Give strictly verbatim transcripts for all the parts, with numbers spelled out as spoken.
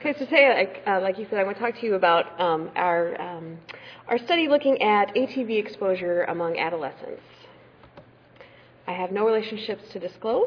Okay, so today, like, uh, like you said, I want to talk to you about um, our, um, our study looking at A T V exposure among adolescents. I have no relationships to disclose.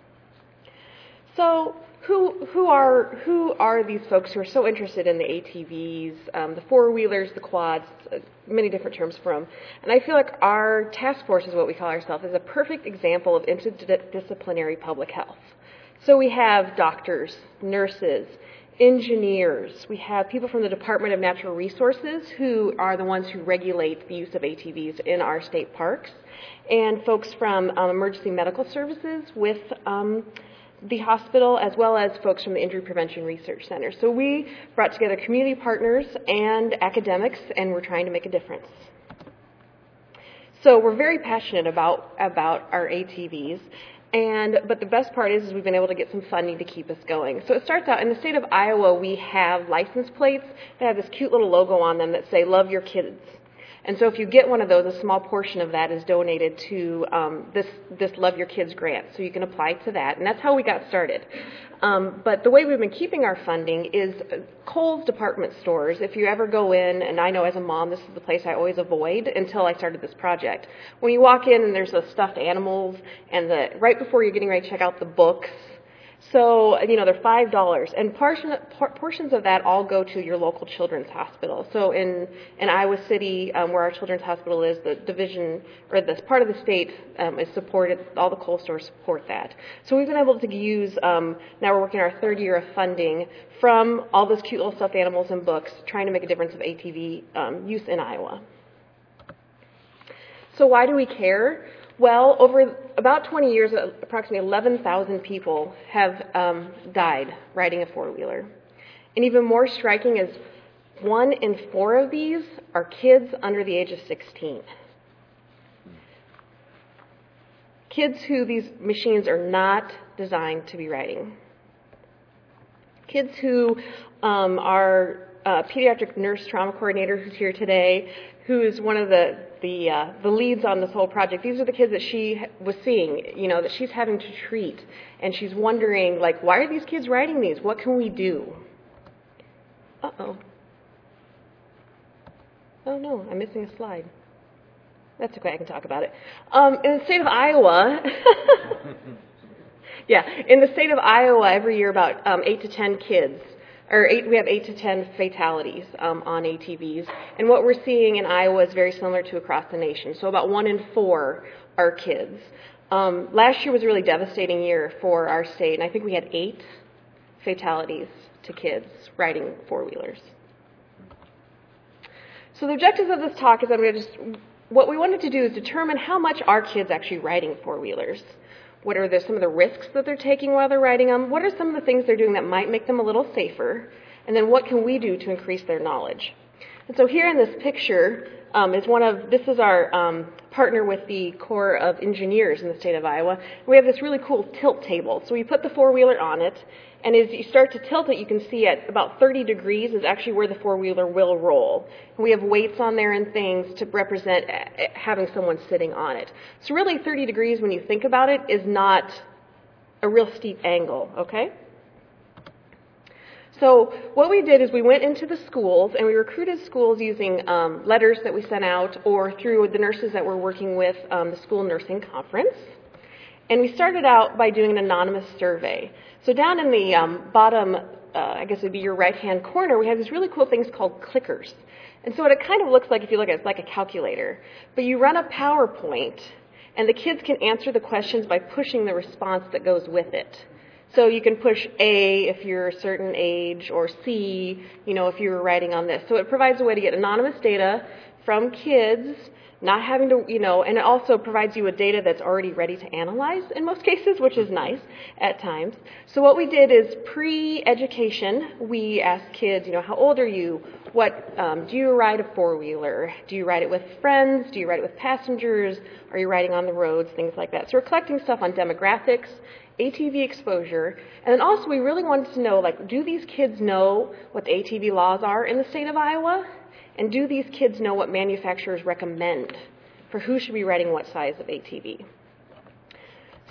So who, who, are, who are these folks who are so interested in the A T Vs, um, the four-wheelers, the quads, uh, many different terms for them? And I feel like our task force is what we call ourselves, is a perfect example of interdisciplinary public health. So we have doctors, nurses, engineers. We have people from the Department of Natural Resources who are the ones who regulate the use of A T Vs in our state parks, and folks from um, emergency medical services with um, the hospital, as well as folks from the Injury Prevention Research Center. So we brought together community partners and academics, and we're trying to make a difference. So we're very passionate about, about our A T Vs. And, but the best part is, is we've been able to get some funding to keep us going. So it starts out, in the state of Iowa, we have license plates that have this cute little logo on them that say, "Love your kids." And so if you get one of those, a small portion of that is donated to um, this, this Love Your Kids grant. So you can apply to that. And that's how we got started. Um, but the way we've been keeping our funding is Kohl's department stores. If you ever go in, and I know as a mom, this is the place I always avoid until I started this project. When you walk in and there's the stuffed animals, and the right before you're getting ready to check out the books, so, you know, they're five dollars, and portion, por- portions of that all go to your local children's hospital. So in, in Iowa City, um, where our children's hospital is, the division, or this part of the state um, is supported, all the Kohl stores support that. So we've been able to use, um, now we're working our third year of funding from all those cute little stuffed animals and books, trying to make a difference of A T V um, use in Iowa. So why do we care? Well, over about twenty years, approximately eleven thousand people have um, died riding a four-wheeler. And even more striking is one in four of these are kids under the age of sixteen. Kids who these machines are not designed to be riding. Kids who um, our uh, pediatric nurse trauma coordinator who's here today, who is one of the the uh, the leads on this whole project. These are the kids that she was seeing, you know, that she's having to treat, and she's wondering, like, why are these kids riding these? What can we do? Uh-oh. Oh no, I'm missing a slide. That's okay, I can talk about it. Um, in the state of Iowa, yeah, in the state of Iowa, every year about um, eight to ten kids. Or eight, we have eight to ten fatalities um, on A T Vs. And what we're seeing in Iowa is very similar to across the nation. So about one in four are kids. Um, last year was a really devastating year for our state, and I think we had eight fatalities to kids riding four-wheelers. So the objectives of this talk is I'm going to just, what we wanted to do is determine how much are kids actually riding four-wheelers. What are the, some of the risks that they're taking while they're riding them? What are some of the things they're doing that might make them a little safer? And then what can we do to increase their knowledge? And so here in this picture um, is one of, this is our um, partner with the Corps of Engineers in the state of Iowa. We have this really cool tilt table. So we put the four-wheeler on it, and as you start to tilt it, you can see at about thirty degrees is actually where the four-wheeler will roll. And we have weights on there and things to represent having someone sitting on it. So really thirty degrees, when you think about it, is not a real steep angle, okay? So what we did is we went into the schools, and we recruited schools using um, letters that we sent out or through the nurses that we're working with, um, the school nursing conference. And we started out by doing an anonymous survey. So down in the um, bottom, uh, I guess it would be your right-hand corner, we have these really cool things called clickers. And so what it kind of looks like, if you look at it, it's like a calculator. But you run a PowerPoint, and the kids can answer the questions by pushing the response that goes with it. So you can push A if you're a certain age, or C, you know, if you were writing on this. So it provides a way to get anonymous data from kids, not having to, you know, and it also provides you with data that's already ready to analyze in most cases, which is nice at times. So what we did is pre-education, we asked kids, you know, how old are you? What, um, do you ride a four-wheeler? Do you ride it with friends? Do you ride it with passengers? Are you riding on the roads? Things like that. So we're collecting stuff on demographics, A T V exposure, and then also we really wanted to know, like, do these kids know what the A T V laws are in the state of Iowa? And do these kids know what manufacturers recommend for who should be riding what size of A T V? So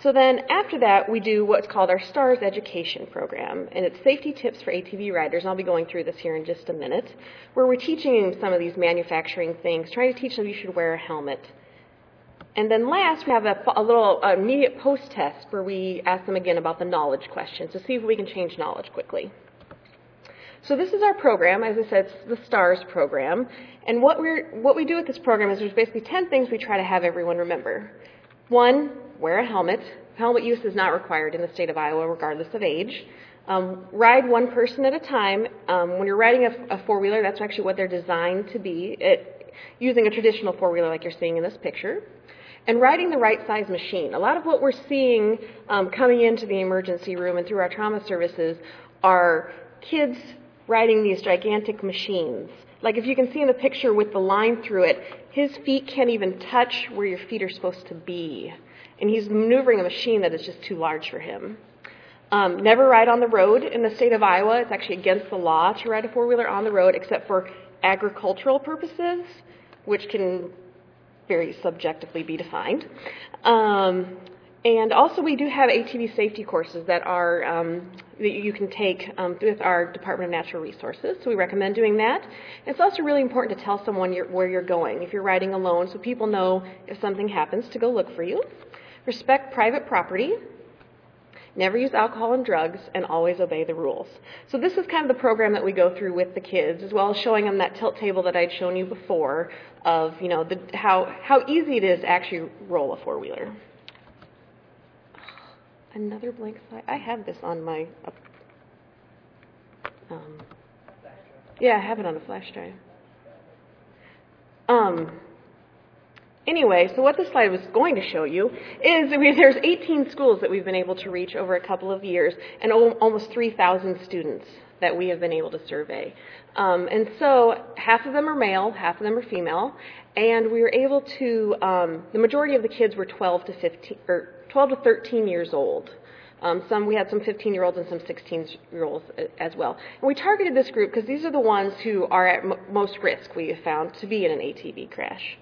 So then after that, we do what's called our STARS education program, and it's safety tips for A T V riders. And I'll be going through this here in just a minute, where we're teaching them some of these manufacturing things, trying to teach them you should wear a helmet. And then last, we have a, a little uh, immediate post-test where we ask them again about the knowledge questions to see if we can change knowledge quickly. So this is our program. As I said, it's the STARS program. And what, we're, what we do with this program is there's basically ten things we try to have everyone remember. One, wear a helmet. Helmet use is not required in the state of Iowa, regardless of age. Um, ride one person at a time. Um, when you're riding a, a four-wheeler, that's actually what they're designed to be, it, using a traditional four-wheeler like you're seeing in this picture. And riding the right size machine. A lot of what we're seeing um, coming into the emergency room and through our trauma services are kids riding these gigantic machines. Like if you can see in the picture with the line through it, his feet can't even touch where your feet are supposed to be. And he's maneuvering a machine that is just too large for him. Um, never ride on the road in the state of Iowa. It's actually against the law to ride a four-wheeler on the road except for agricultural purposes, which can very subjectively be defined. Um, and also we do have A T V safety courses that are um, that you can take um, with our Department of Natural Resources, so we recommend doing that. And it's also really important to tell someone you're, where you're going if you're riding alone, so people know if something happens to go look for you. Respect private property. Never use alcohol and drugs, and always obey the rules. So this is kind of the program that we go through with the kids, as well as showing them that tilt table that I'd shown you before of, you know, the, how, how easy it is to actually roll a four-wheeler. Another blank slide. I have this on my, uh, um, yeah, I have it on a flash drive. Um, Anyway, so what this slide was going to show you is I mean, there's eighteen schools that we've been able to reach over a couple of years and almost three thousand students that we have been able to survey. Um, and so half of them are male, half of them are female, and we were able to, um, the majority of the kids were twelve to fifteen, or twelve to thirteen years old. Um, some, we had some fifteen-year-olds and some sixteen-year-olds as well. And we targeted this group because these are the ones who are at m- most risk, we have found, to be in an A T V crash.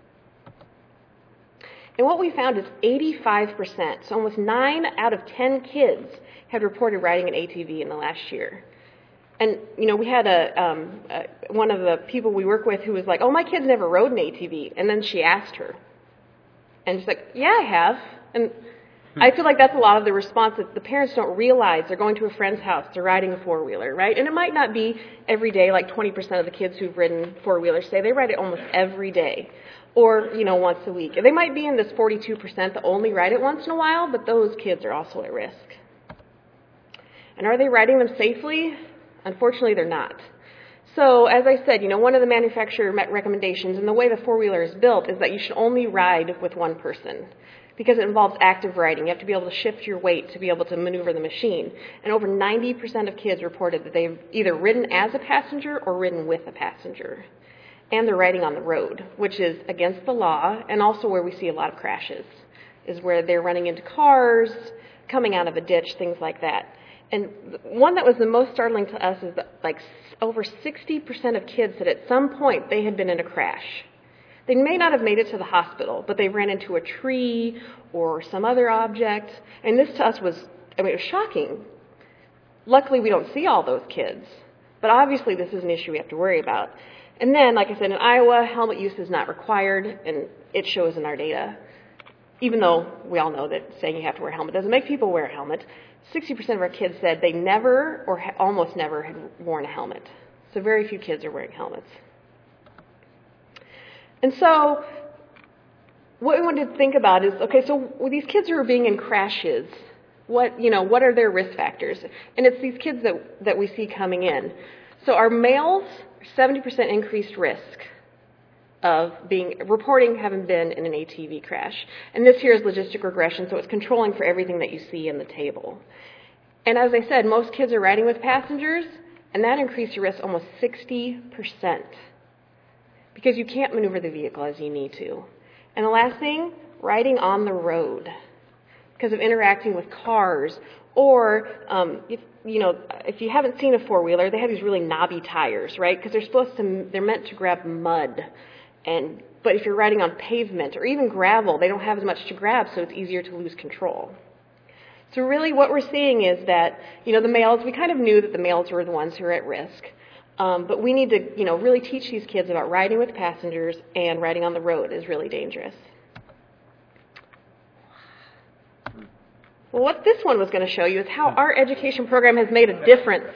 And what we found is eighty-five percent, so almost nine out of ten kids had reported riding an A T V in the last year. And, you know, we had a, um, a one of the people we work with who was like, oh, my kid's never rode an A T V. And then she asked her. And she's like, yeah, I have. And I feel like that's a lot of the response that the parents don't realize they're going to a friend's house, they're riding a four-wheeler, right? And it might not be every day, like twenty percent of the kids who've ridden four-wheelers say they ride it almost every day. Or, you know, once a week. They might be in this forty-two percent that only ride it once in a while, but those kids are also at risk. And are they riding them safely? Unfortunately, they're not. So, as I said, you know, one of the manufacturer recommendations and the way the four-wheeler is built is that you should only ride with one person because it involves active riding. You have to be able to shift your weight to be able to maneuver the machine. And over ninety percent of kids reported that they've either ridden as a passenger or ridden with a passenger. And they're riding on the road, which is against the law, and also where we see a lot of crashes, is where they're running into cars, coming out of a ditch, things like that. And one that was the most startling to us is that like over sixty percent of kids said at some point they had been in a crash. They may not have made it to the hospital, but they ran into a tree or some other object. And this to us was, I mean, it was shocking. Luckily, we don't see all those kids, but obviously this is an issue we have to worry about. And then, like I said, in Iowa, helmet use is not required, and it shows in our data. Even though we all know that saying you have to wear a helmet doesn't make people wear a helmet, sixty percent of our kids said they never or ha- almost never had worn a helmet. So very few kids are wearing helmets. And so what we wanted to think about is, okay, so with these kids who are being in crashes, what, you know, what are their risk factors? And it's these kids that, that we see coming in. So our males, seventy percent increased risk of being reporting having been in an A T V crash. And this here is logistic regression, so it's controlling for everything that you see in the table. And as I said, most kids are riding with passengers, and that increased your risk almost sixty percent because you can't maneuver the vehicle as you need to. And the last thing, riding on the road because of interacting with cars. Or, um, if, you know, if you haven't seen a four-wheeler, they have these really knobby tires, right? Because they're supposed to, they're meant to grab mud. And but if you're riding on pavement or even gravel, they don't have as much to grab, so it's easier to lose control. So really what we're seeing is that, you know, the males, we kind of knew that the males were the ones who are at risk. Um, but we need to, you know, really teach these kids about riding with passengers, and riding on the road is really dangerous. Well, what this one was going to show you is how our education program has made a difference.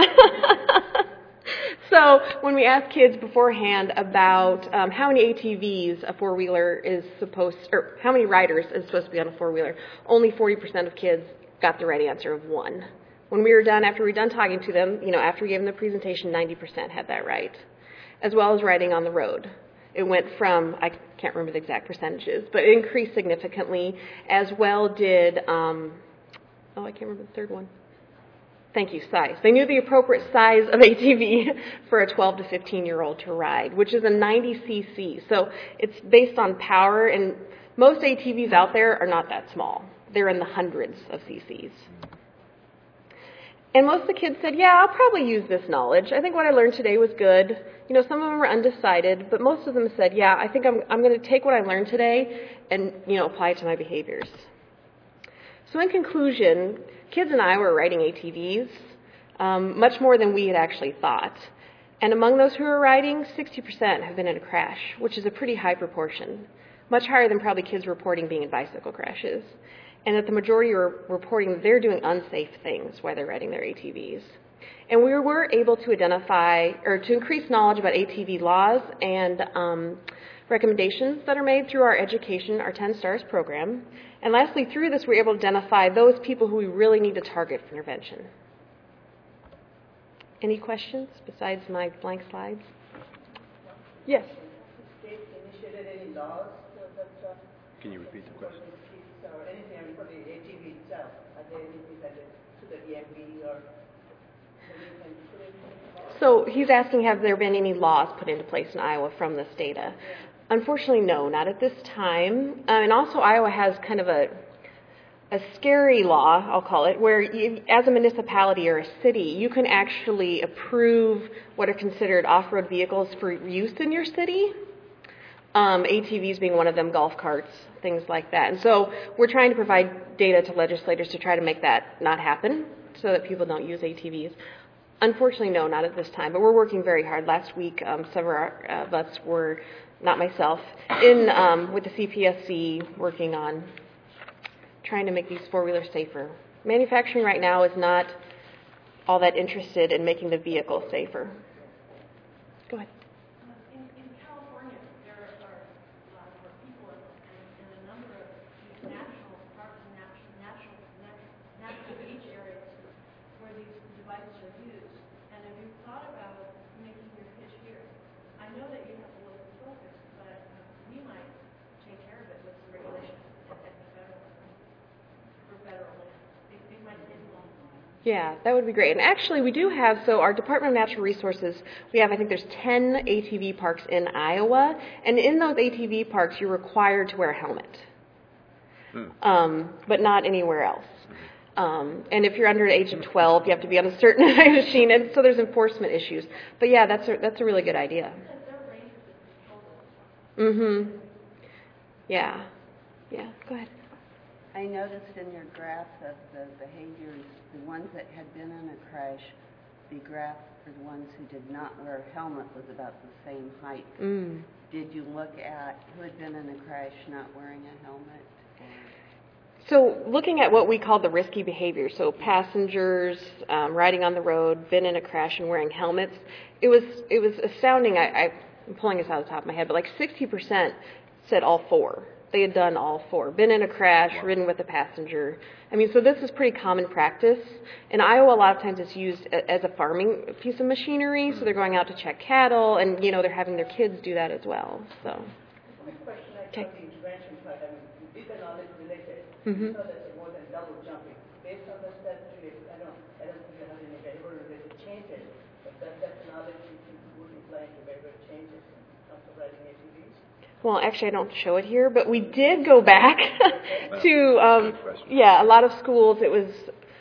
So when we ask kids beforehand about um, how many A T Vs a four-wheeler is supposed, or how many riders is supposed to be on a four-wheeler, only forty percent of kids got the right answer of one. When we were done, after we were done talking to them, you know, after we gave them the presentation, ninety percent had that right, as well as riding on the road. It went from, I can't remember the exact percentages, but it increased significantly, as well did, um, oh, I can't remember the third one. Thank you, size. They knew the appropriate size of A T V for a twelve to fifteen-year-old to ride, which is a ninety C C. So it's based on power, and most A T Vs out there are not that small. They're in the hundreds of C Cs. And most of the kids said, yeah, I'll probably use this knowledge. I think what I learned today was good. You know, some of them were undecided, but most of them said, yeah, I think I'm, I'm going to take what I learned today and, you know, apply it to my behaviors. So in conclusion, kids and I were riding A T Vs, um, much more than we had actually thought. And among those who are riding, sixty percent have been in a crash, which is a pretty high proportion, much higher than probably kids reporting being in bicycle crashes. And that the majority are reporting that they're doing unsafe things while they're riding their A T Vs. And we were able to identify, or to increase knowledge about A T V laws and um, recommendations that are made through our education, our ten stars program. And lastly, through this, we were able to identify those people who we really need to target for intervention. Any questions besides my blank slides? Yes? State initiated any laws that, uh, Can you repeat the question? or anything for the A T V itself? Are there anything that is to the E M B or anything? So he's asking, have there been any laws put into place in Iowa from this data? Unfortunately, no, not at this time. Uh, and also, Iowa has kind of a a scary law, I'll call it, where you, as a municipality or a city, you can actually approve what are considered off-road vehicles for use in your city. Um, A T Vs being one of them, golf carts, things like that. And so we're trying to provide data to legislators to try to make that not happen so that people don't use A T Vs. Unfortunately, no, not at this time, but we're working very hard. Last week, um, several of us were, not myself, in um, with the C P S C working on trying to make these four-wheelers safer. Manufacturing right now is not all that interested in making the vehicle safer. Go ahead. In, in California, there are a lot more people and, and a number of these national parks and natural, natural, natural beach areas where these devices are used. And have you thought about making your pitch here? I know that you have a local focus, but uh, we might take care of it with some regulations at the federal level. For federal land. It, it might take a long time. Yeah, that would be great. And actually, we do have, so our Department of Natural Resources, we have, I think there's ten A T V parks in Iowa. And in those A T V parks, you're required to wear a helmet, mm. um, but not anywhere else. Um, and if you're under the age of twelve, you have to be on a certain machine. And so there's enforcement issues. But yeah, that's a, that's a really good idea. Mm-hmm. Yeah. Yeah, go ahead. I noticed in your graph of the behaviors, the ones that had been in a crash, the graph for the ones who did not wear a helmet was about the same height. Mm. Did you look at who had been in a crash not wearing a helmet? So looking at what we call the risky behavior, so passengers um, riding on the road, been in a crash and wearing helmets, it was it was astounding. I, I, I'm pulling this out of the top of my head, but like sixty percent said all four. They had done all four, been in a crash, ridden with a passenger. I mean, so this is pretty common practice. In Iowa, a lot of times it's used as a farming piece of machinery, so they're going out to check cattle, and, you know, they're having their kids do that as well. So. One question I Okay. thought the intervention part, I mean, deeper knowledge related, Mm-hmm. so that's more than double jumping. Based on the statutory, I don't, I don't think you have any behavioral related changes, but that, that's knowledge you can would apply to behavioral changes in terms of riding A T Vs. Well, actually, I don't show it here, but we did go back to, um, yeah, a lot of schools. It was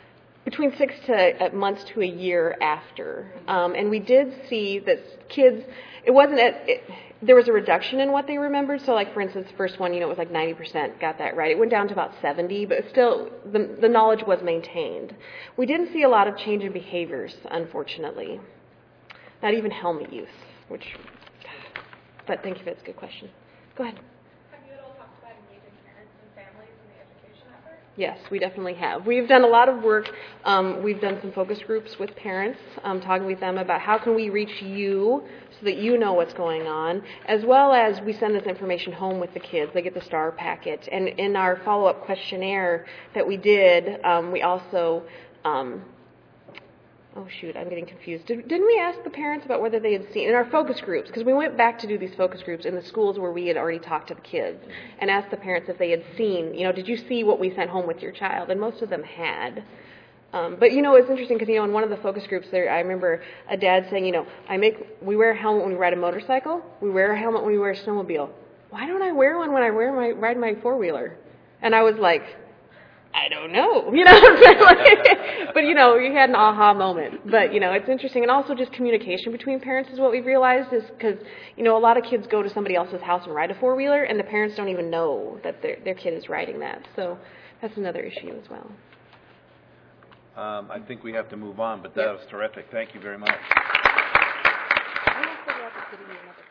between six to uh, months to a year after. Um, and we did see that kids, it wasn't, at, it, there was a reduction in what they remembered. So like, for instance, the first one, you know, it was like ninety percent got that right. It went down to about seventy, but still the, the knowledge was maintained. We didn't see a lot of change in behaviors, unfortunately. Not even helmet use, which, but thank you, that's a good question. Go ahead. Have you at all talked about engaging parents and families in the education effort? Yes, we definitely have. We've done a lot of work. Um, we've done some focus groups with parents, um, talking with them about how can we reach you so that you know what's going on, as well as we send this information home with the kids. They get the STAR packet. And in our follow-up questionnaire that we did, um, we also... Um, Oh, shoot, I'm getting confused. Did, didn't we ask the parents about whether they had seen, in our focus groups, because we went back to do these focus groups in the schools where we had already talked to the kids, and asked the parents if they had seen, you know, did you see what we sent home with your child? And most of them had. Um, but, you know, it's interesting because, you know, in one of the focus groups there, I remember a dad saying, you know, I make, we wear a helmet when we ride a motorcycle. We wear a helmet when we wear a snowmobile. Why don't I wear one when I wear my, ride my four-wheeler? And I was like, I don't know, you know what I'm saying? Like, but, you know, you had an aha moment. But, you know, it's interesting. And also just communication between parents is what we've realized is because, you know, a lot of kids go to somebody else's house and ride a four-wheeler, and the parents don't even know that their their kid is riding that. So that's another issue as well. Um, I think we have to move on, but that Yep. was terrific. Thank you very much. I will figure out the city another